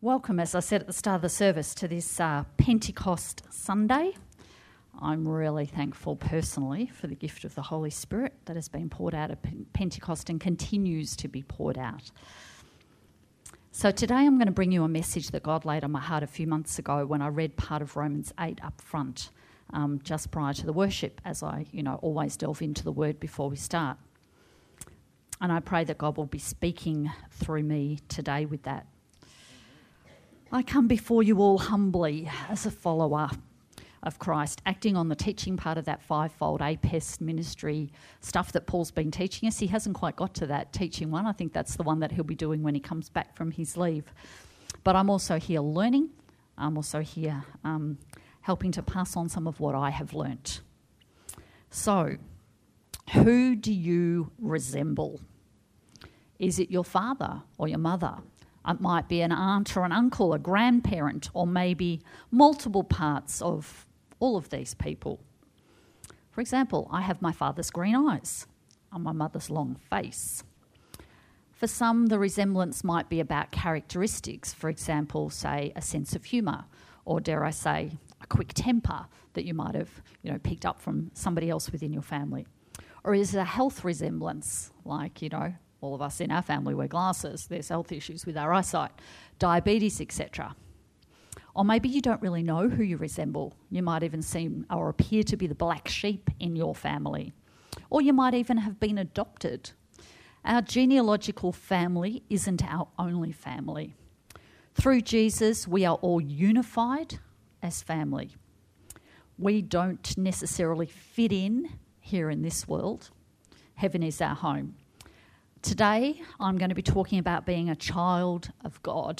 Welcome, as I said at the start of the service, to this Pentecost Sunday. I'm really thankful personally for the gift of the Holy Spirit that has been poured out at Pentecost and continues to be poured out. So today I'm going to bring you a message that God laid on my heart a few months ago when I read part of Romans 8 up front, just prior to the worship, as I always delve into the Word before we start. And I pray that God will be speaking through me today with that. I come before you all humbly as a follower of Christ, acting on the teaching part of that fivefold APEST ministry stuff that Paul's been teaching us. He hasn't quite got to that teaching one. I think that's the one that he'll be doing when he comes back from his leave. But I'm also here learning. I'm also here helping to pass on some of what I have learnt. So, who do you resemble? Is it your father or your mother? It might be an aunt or an uncle, a grandparent, or maybe multiple parts of all of these people. For example, I have my father's green eyes and my mother's long face. For some, the resemblance might be about characteristics. For example, say, a sense of humour, or dare I say, a quick temper that you might have, picked up from somebody else within your family. Or is it a health resemblance, like, all of us in our family wear glasses, there's health issues with our eyesight, diabetes, etc. Or maybe you don't really know who you resemble. You might even seem or appear to be the black sheep in your family. Or you might even have been adopted. Our genealogical family isn't our only family. Through Jesus, we are all unified as family. We don't necessarily fit in here in this world. Heaven is our home. Today, I'm going to be talking about being a child of God.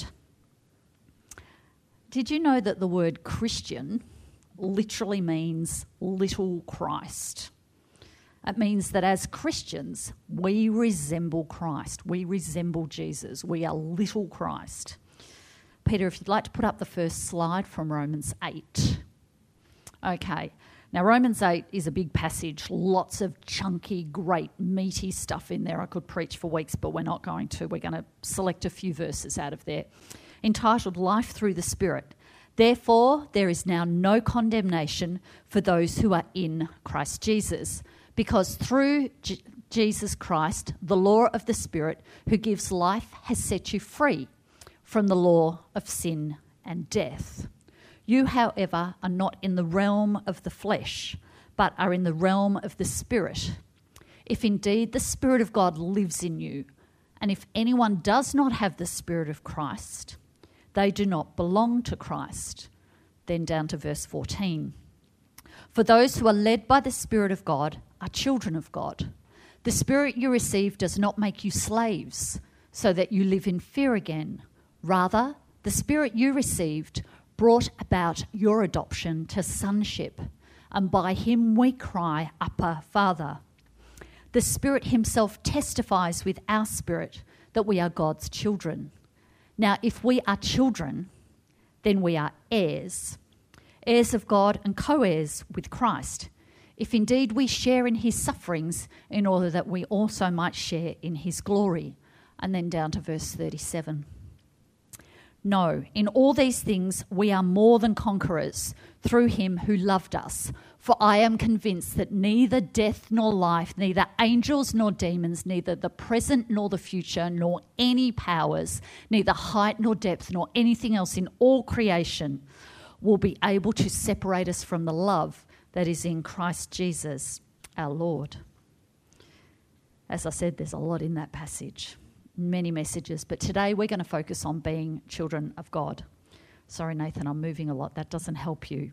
Did you know that the word Christian literally means little Christ? It means that as Christians, we resemble Christ. We resemble Jesus. We are little Christ. Peter, if you'd like to put up the first slide from Romans 8. Okay. Now, Romans 8 is a big passage, lots of chunky, great, meaty stuff in there. I could preach for weeks, but we're not going to. We're going to select a few verses out of there, entitled Life Through the Spirit. Therefore, there is now no condemnation for those who are in Christ Jesus, because through Jesus Christ, the law of the Spirit who gives life has set you free from the law of sin and death. You, however, are not in the realm of the flesh, but are in the realm of the Spirit. If indeed the Spirit of God lives in you, and if anyone does not have the Spirit of Christ, they do not belong to Christ. Then down to verse 14. For those who are led by the Spirit of God are children of God. The Spirit you receive does not make you slaves, so that you live in fear again. Rather, the Spirit you received brought about your adoption to sonship, and by him we cry, Abba, Father. The Spirit himself testifies with our spirit that we are God's children. Now, if we are children, then we are heirs, heirs of God and co-heirs with Christ, if indeed we share in his sufferings, in order that we also might share in his glory. And then down to verse 37. No, in all these things we are more than conquerors through him who loved us. For I am convinced that neither death nor life, neither angels nor demons, neither the present nor the future, nor any powers, neither height nor depth, nor anything else in all creation will be able to separate us from the love that is in Christ Jesus our Lord. As I said, there's a lot in that passage. Many messages, but today we're going to focus on being children of God. Sorry, Nathan, I'm moving a lot. That doesn't help you.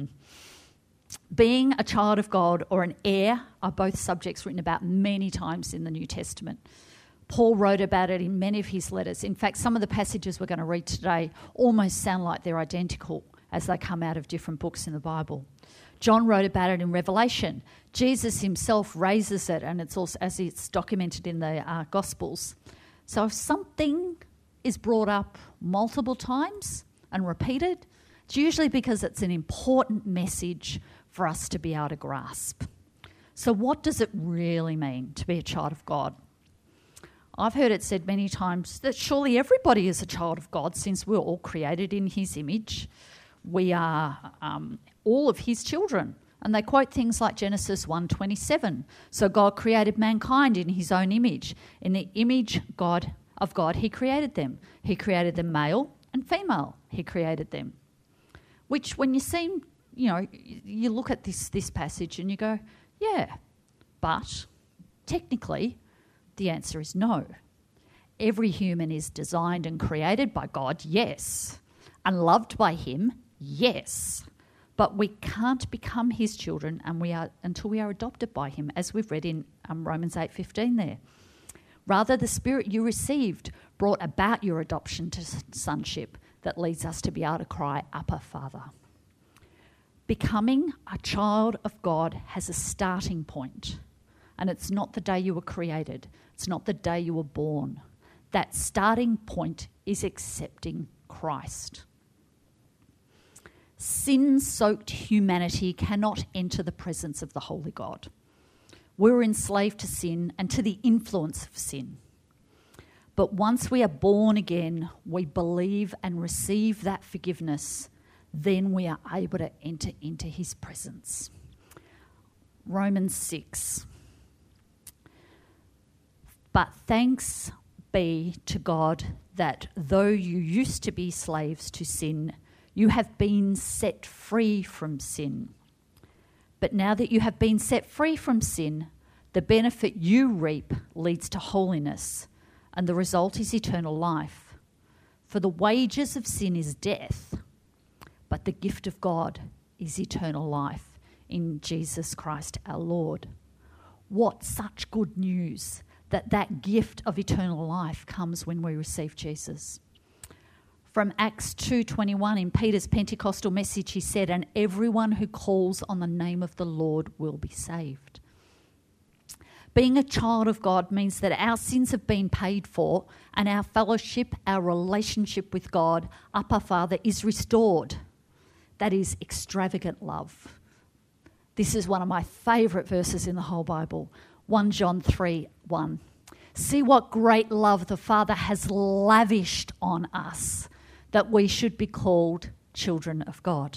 Being a child of God or an heir are both subjects written about many times in the New Testament. Paul wrote about it in many of his letters. In fact, some of the passages we're going to read today almost sound like they're identical as they come out of different books in the Bible. John wrote about it in Revelation. Jesus himself raises it, and it's also as it's documented in the Gospels. So if something is brought up multiple times and repeated, it's usually because it's an important message for us to be able to grasp. So what does it really mean to be a child of God? I've heard it said many times that surely everybody is a child of God since we're all created in his image. We are all of his children. And they quote things like Genesis 1:27. So God created mankind in his own image. In the image of God, he created them. He created them male and female. He created them. Which when you look at this passage and you go, yeah, but technically the answer is no. Every human is designed and created by God, yes. And loved by him, yes. But we can't become his children until we are adopted by him, as we've read in Romans 8:15 there. Rather, the Spirit you received brought about your adoption to sonship that leads us to be able to cry, Abba, Father. Becoming a child of God has a starting point, and it's not the day you were created. It's not the day you were born. That starting point is accepting Christ. Sin-soaked humanity cannot enter the presence of the Holy God. We're enslaved to sin and to the influence of sin. But once we are born again, we believe and receive that forgiveness, then we are able to enter into his presence. Romans 6. But thanks be to God that though you used to be slaves to sin, you have been set free from sin. But now that you have been set free from sin, the benefit you reap leads to holiness, and the result is eternal life. For the wages of sin is death, but the gift of God is eternal life in Jesus Christ our Lord. What such good news that gift of eternal life comes when we receive Jesus. From Acts 2:21 in Peter's Pentecostal message, he said, and everyone who calls on the name of the Lord will be saved. Being a child of God means that our sins have been paid for and our fellowship, our relationship with God, Abba Father, is restored. That is extravagant love. This is one of my favourite verses in the whole Bible, 1 John 3:1. See what great love the Father has lavished on us, that we should be called children of God.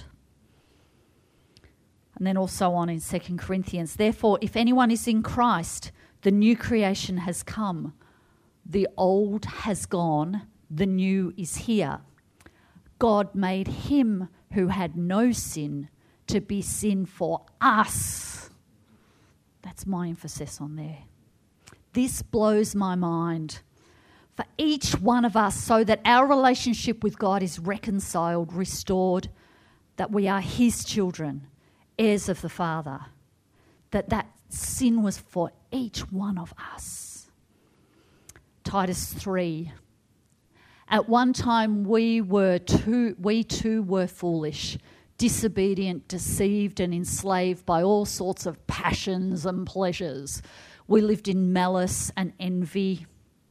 And then also on in 2 Corinthians, therefore, if anyone is in Christ, the new creation has come. The old has gone, the new is here. God made him who had no sin to be sin for us. That's my emphasis on there. This blows my mind. For each one of us, so that our relationship with God is reconciled, restored, that we are his children, heirs of the Father, that sin was for each one of us. Titus 3. At one time we too were foolish, disobedient, deceived and enslaved by all sorts of passions and pleasures. We lived in malice and envy,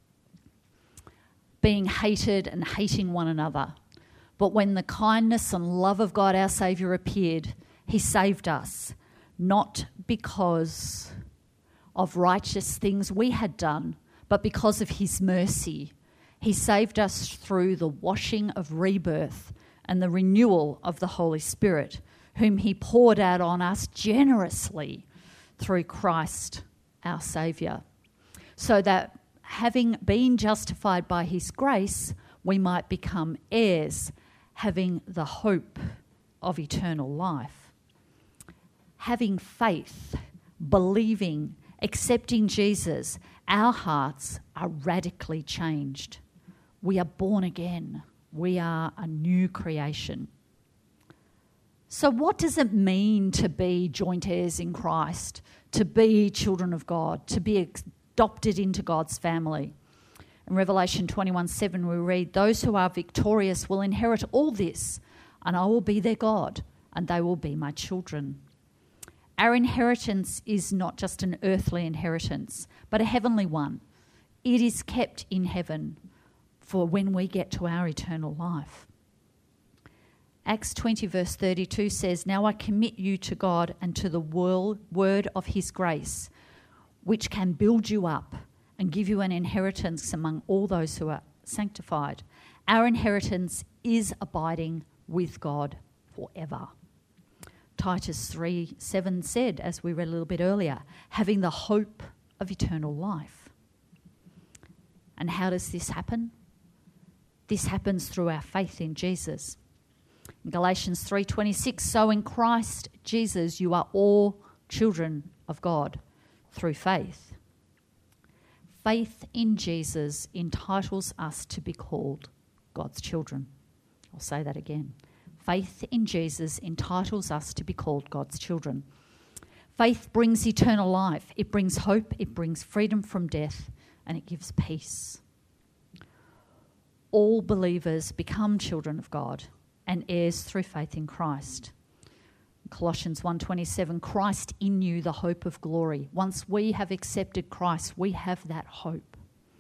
being hated and hating one another. But when the kindness and love of God our Saviour appeared, he saved us, not because of righteous things we had done, but because of his mercy. He saved us through the washing of rebirth and the renewal of the Holy Spirit, whom he poured out on us generously through Christ our Saviour, so that having been justified by his grace, we might become heirs, having the hope of eternal life. Having faith, believing, accepting Jesus, our hearts are radically changed. We are born again. We are a new creation. So what does it mean to be joint heirs in Christ, to be children of God, to be adopted into God's family? In Revelation 21:7 we read, those who are victorious will inherit all this, and I will be their God, and they will be my children. Our inheritance is not just an earthly inheritance, but a heavenly one. It is kept in heaven for when we get to our eternal life. Acts 20 verse 32 says, now I commit you to God and to the word of his grace, which can build you up and give you an inheritance among all those who are sanctified. Our inheritance is abiding with God forever. Titus 3:7 said, as we read a little bit earlier, having the hope of eternal life. And how does this happen? This happens through our faith in Jesus. In Galatians 3:26, so in Christ Jesus you are all children of God through faith. Faith in Jesus entitles us to be called God's children. I'll say that again. Faith in Jesus entitles us to be called God's children. Faith brings eternal life. It brings hope. It brings freedom from death, and it gives peace. All believers become children of God and heirs through faith in Christ. Colossians 1:27, Christ in you, the hope of glory. Once we have accepted Christ, we have that hope.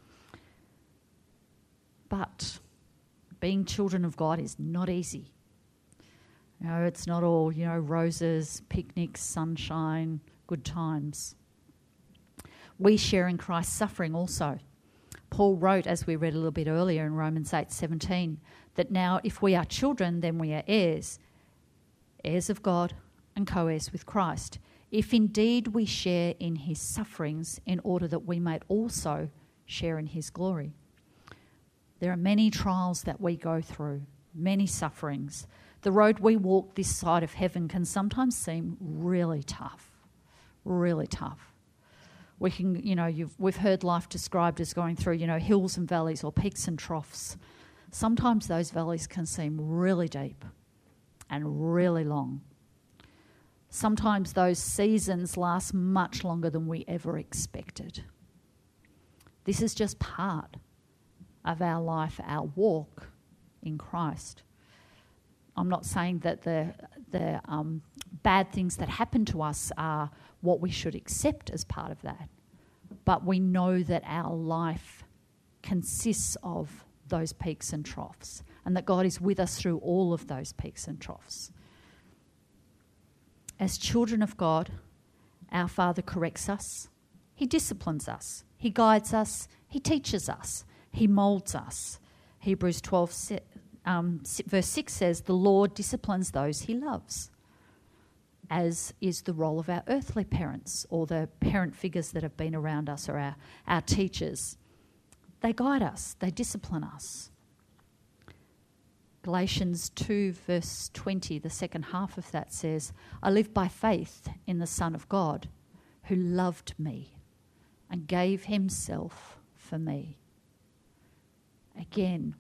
But being children of God is not easy. It's not all, roses, picnics, sunshine, good times. We share in Christ's suffering also. Paul wrote, as we read a little bit earlier in Romans 8:17, that now if we are children, then we are heirs, heirs of God and co-heirs with Christ, if indeed we share in his sufferings, in order that we might also share in his glory. There are many trials that we go through, many sufferings. The road we walk this side of heaven can sometimes seem really tough, really tough. We can, we've heard life described as going through, hills and valleys or peaks and troughs. Sometimes those valleys can seem really deep and really long. Sometimes those seasons last much longer than we ever expected. This is just part of our life, our walk in Christ. I'm not saying that the bad things that happen to us are what we should accept as part of that. But we know that our life consists of those peaks and troughs, and that God is with us through all of those peaks and troughs. As children of God, our Father corrects us, he disciplines us, he guides us, he teaches us, he moulds us. Hebrews 12 verse 6 says, the Lord disciplines those he loves, as is the role of our earthly parents or the parent figures that have been around us or our teachers. They guide us, they discipline us. Galatians 2 verse 20, the second half of that says, I live by faith in the Son of God who loved me and gave himself for me. Again,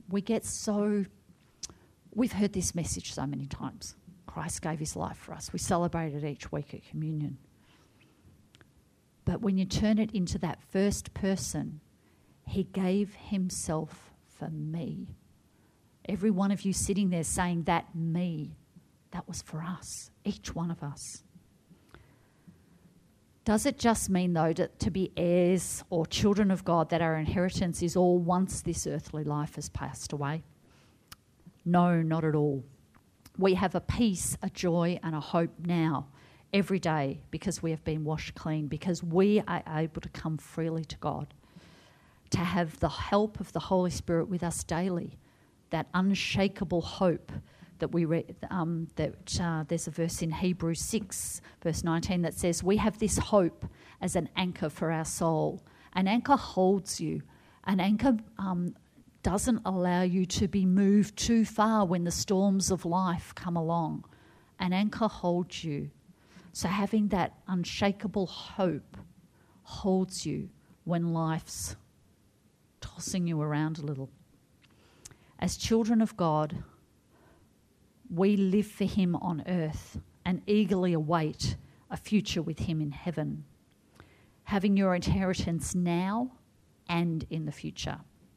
we've heard this message so many times. Christ gave his life for us. We celebrate it each week at communion. But when you turn it into that first person, he gave himself for me. Every one of you sitting there saying that me, that was for us, each one of us. Does it just mean, though, to be heirs or children of God, that our inheritance is all once this earthly life has passed away? No, not at all. We have a peace, a joy and a hope now, every day, because we have been washed clean, because we are able to come freely to God, to have the help of the Holy Spirit with us daily, that unshakable hope that we read, there's a verse in Hebrews 6, verse 19 that says, we have this hope as an anchor for our soul. An anchor holds you. An anchor doesn't allow you to be moved too far when the storms of life come along. An anchor holds you. So having that unshakable hope holds you when life's tossing you around a little. As children of God, we live for him on earth and eagerly await a future with him in heaven, having your inheritance now and in the future.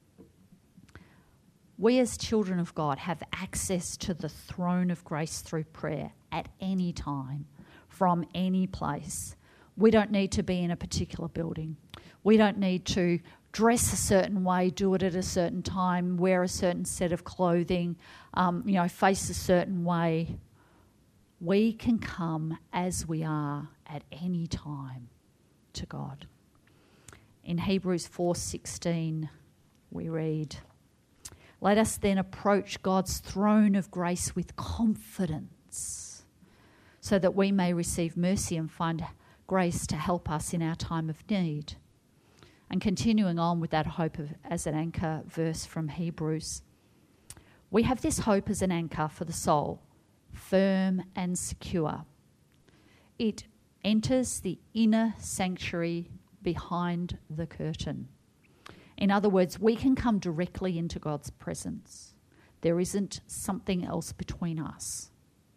We as children of God have access to the throne of grace through prayer at any time, from any place. We don't need to be in a particular building. We don't need to dress a certain way, do it at a certain time, wear a certain set of clothing, face a certain way. We can come as we are at any time to God. In Hebrews 4:16 we read, "Let us then approach God's throne of grace with confidence, so that we may receive mercy and find grace to help us in our time of need." And continuing on with that hope as an anchor verse from Hebrews, we have this hope as an anchor for the soul, firm and secure. It enters the inner sanctuary behind the curtain. In other words, we can come directly into God's presence. There isn't something else between us.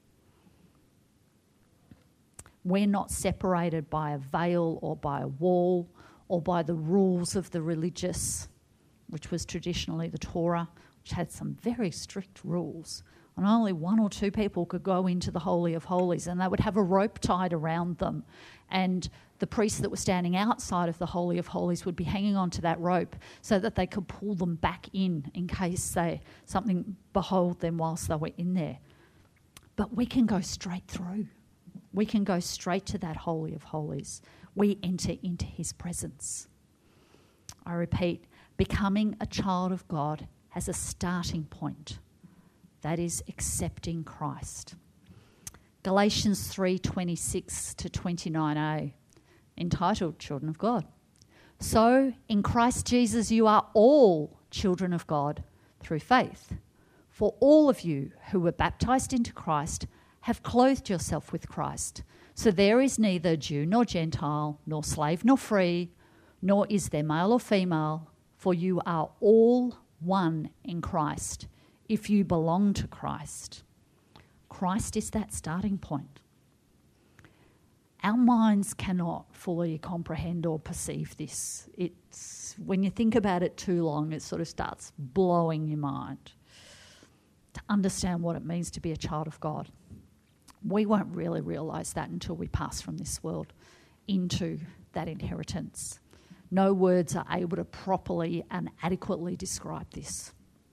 We're not separated by a veil or by a wall or by the rules of the religious, which was traditionally the Torah, which had some very strict rules. And only one or two people could go into the Holy of Holies, and they would have a rope tied around them. And the priests that were standing outside of the Holy of Holies would be hanging onto that rope so that they could pull them back in case something behold them whilst they were in there. But we can go straight through. We can go straight to that Holy of Holies. We enter into his presence. I repeat, becoming a child of God has a starting point. That is accepting Christ. Galatians 3:26 to 29a, entitled Children of God. "So in Christ Jesus you are all children of God through faith. For all of you who were baptized into Christ have clothed yourself with Christ. So there is neither Jew nor Gentile, nor slave nor free, nor is there male or female, for you are all one in Christ, if you belong to Christ." Christ is that starting point. Our minds cannot fully comprehend or perceive this. It's when you think about it too long, it sort of starts blowing your mind to understand what it means to be a child of God. We won't really realise that until we pass from this world into that inheritance. No words are able to properly and adequately describe this.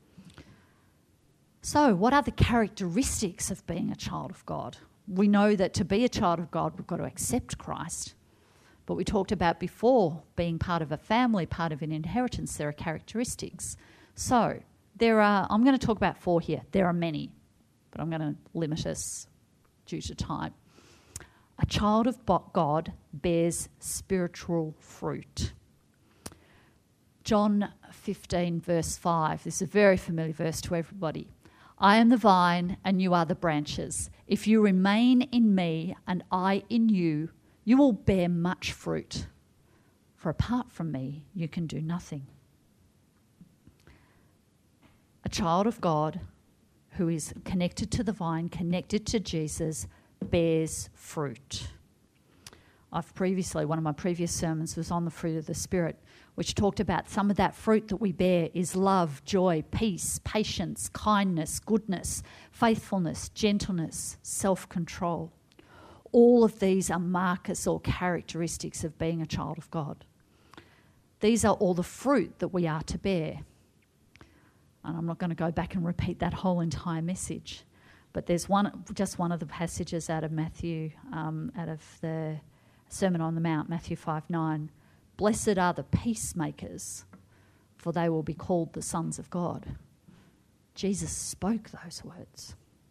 So, what are the characteristics of being a child of God? We know that to be a child of God, we've got to accept Christ. But we talked about before, being part of a family, part of an inheritance, there are characteristics. So, I'm going to talk about 4 here. There are many, but I'm going to limit us due to time. A child of God bears spiritual fruit. John 15 verse 5, this is a very familiar verse to everybody. "I am the vine and you are the branches. If you remain in me and I in you, you will bear much fruit. For apart from me, you can do nothing." A child of God who is connected to the vine, connected to Jesus, bears fruit. One of my previous sermons was on the fruit of the Spirit, which talked about some of that fruit that we bear is love, joy, peace, patience, kindness, goodness, faithfulness, gentleness, self-control. All of these are markers or characteristics of being a child of God. These are all the fruit that we are to bear. And I'm not going to go back and repeat that whole entire message, but there's just one of the passages out of Matthew, out of the Sermon on the Mount, Matthew 5:9. "Blessed are the peacemakers, for they will be called the sons of God." Jesus spoke those words.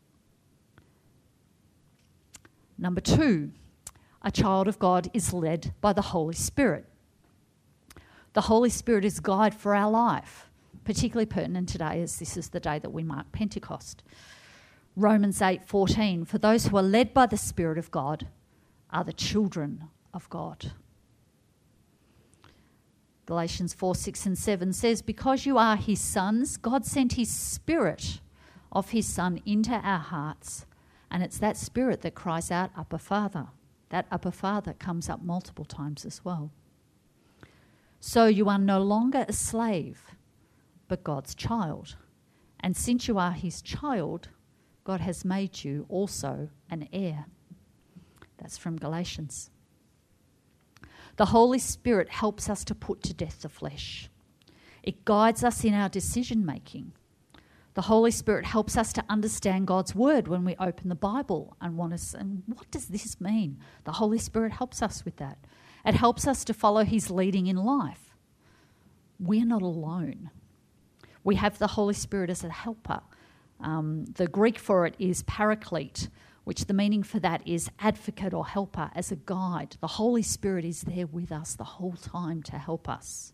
Number 2, a child of God is led by the Holy Spirit. The Holy Spirit is guide for our life, particularly pertinent today as this is the day that we mark Pentecost. Romans 8:14, "For those who are led by the Spirit of God are the children of God." Galatians 4:6 and 7 says, "Because you are his sons, God sent his Spirit of his Son into our hearts, and it's that Spirit that cries out, 'Abba, Father.'" That Abba, Father comes up multiple times as well. "So you are no longer a slave, but God's child. And since you are his child, God has made you also an heir." That's from Galatians. The Holy Spirit helps us to put to death the flesh. It guides us in our decision making. The Holy Spirit helps us to understand God's word when we open the Bible and want to, and what does this mean? The Holy Spirit helps us with that. It helps us to follow his leading in life. we're not alone. We have the Holy Spirit as a helper. The Greek for it is paraclete, which the meaning for that is advocate or helper, as a guide. The Holy Spirit is there with us the whole time to help us.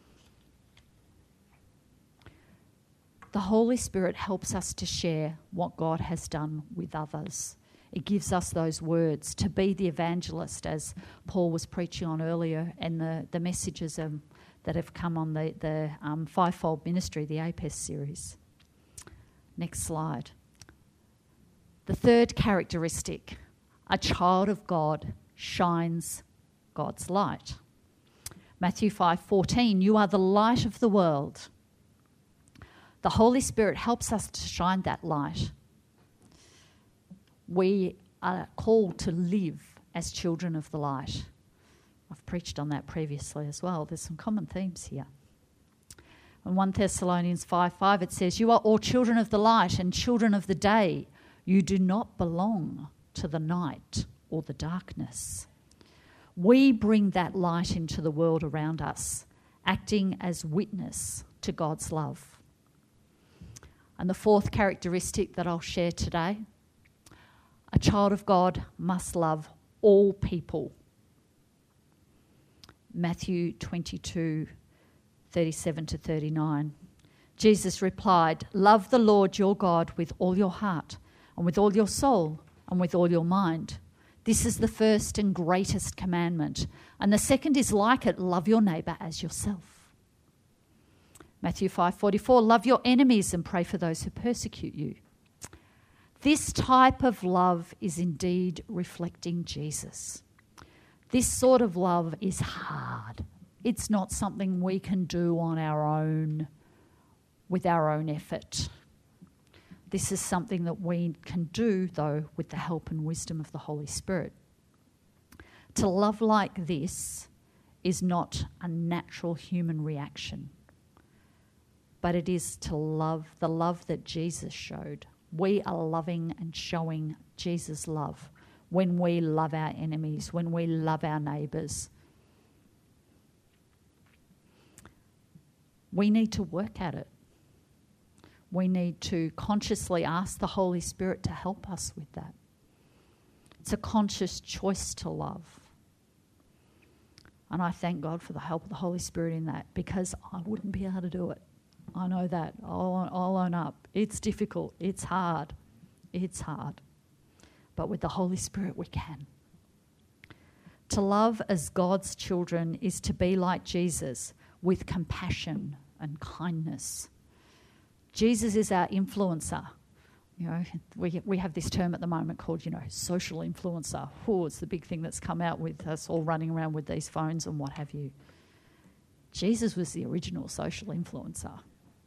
The Holy Spirit helps us to share what God has done with others. It gives us those words to be the evangelist, as Paul was preaching on earlier, and the messages that have come on the Fivefold Ministry, the APES series. Next slide. The third characteristic, a child of God shines God's light. Matthew 5:14, you are the light of the world. The Holy Spirit helps us to shine that light. We are called to live as children of the light. I've preached on that previously as well. There's some common themes here. In 1 Thessalonians 5:5 it says, you are all children of the light and children of the day. You do not belong to the night or the darkness. We bring that light into the world around us, acting as witness to God's love. And the fourth characteristic that I'll share today, a child of God must love all people. Matthew 22:37-39. Jesus replied, love the Lord your God with all your heart and with all your soul and with all your mind. This is the first and greatest commandment. And the second is like it, love your neighbour as yourself. Matthew 5:44, love your enemies and pray for those who persecute you. This type of love is indeed reflecting Jesus. This sort of love is hard. It's not something we can do on our own, with our own effort. This is something that we can do, though, with the help and wisdom of the Holy Spirit. To love like this is not a natural human reaction, but it is to love the love that Jesus showed. We are loving and showing Jesus' love when we love our enemies, when we love our neighbours. We need to work at it. We need to consciously ask the Holy Spirit to help us with that. It's a conscious choice to love. And I thank God for the help of the Holy Spirit in that, because I wouldn't be able to do it. I know that. I'll own up. It's difficult. It's hard. It's hard. But with the Holy Spirit, we can. To love as God's children is to be like Jesus, with compassion and kindness. Jesus is our influencer. You know, we have this term at the moment called, social influencer. Oh, it's the big thing that's come out with us all running around with these phones and what have you. Jesus was the original social influencer.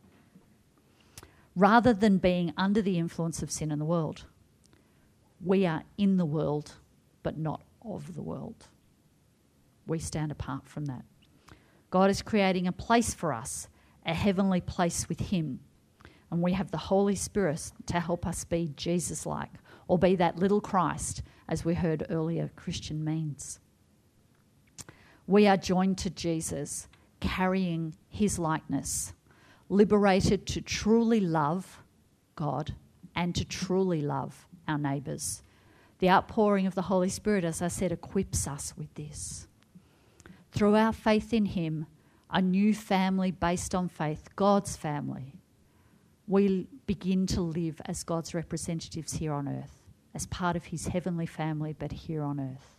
Rather than being under the influence of sin in the world, we are in the world, but not of the world. We stand apart from that. God is creating a place for us, a heavenly place with him. And we have the Holy Spirit to help us be Jesus-like, or be that little Christ, as we heard earlier Christian means. We are joined to Jesus, carrying his likeness, liberated to truly love God and to truly love our neighbours. The outpouring of the Holy Spirit, as I said, equips us with this. Through our faith in him, a new family based on faith, God's family, we begin to live as God's representatives here on earth, as part of his heavenly family, but here on earth.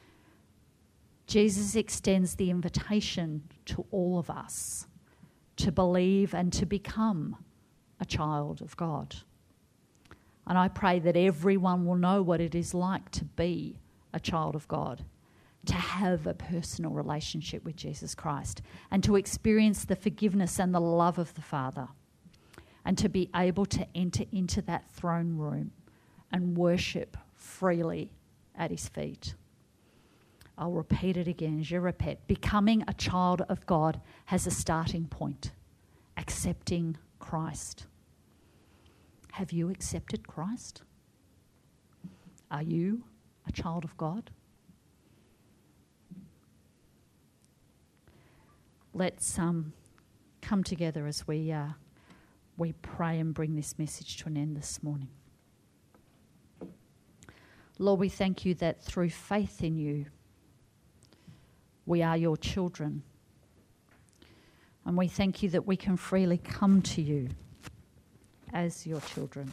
Jesus extends the invitation to all of us to believe and to become a child of God. And I pray that everyone will know what it is like to be a child of God, to have a personal relationship with Jesus Christ, and to experience the forgiveness and the love of the Father, and to be able to enter into that throne room and worship freely at his feet. I'll repeat it again, je répète. Becoming a child of God has a starting point, accepting Christ. Have you accepted Christ? Are you a child of God? Let's come together as we pray and bring this message to an end this morning. Lord, we thank you that through faith in you, we are your children. And we thank you that we can freely come to you as your children.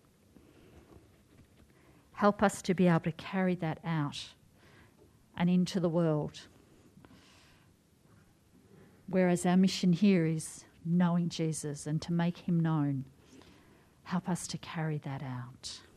Help us to be able to carry that out and into the world. Whereas our mission here is knowing Jesus and to make him known, help us to carry that out.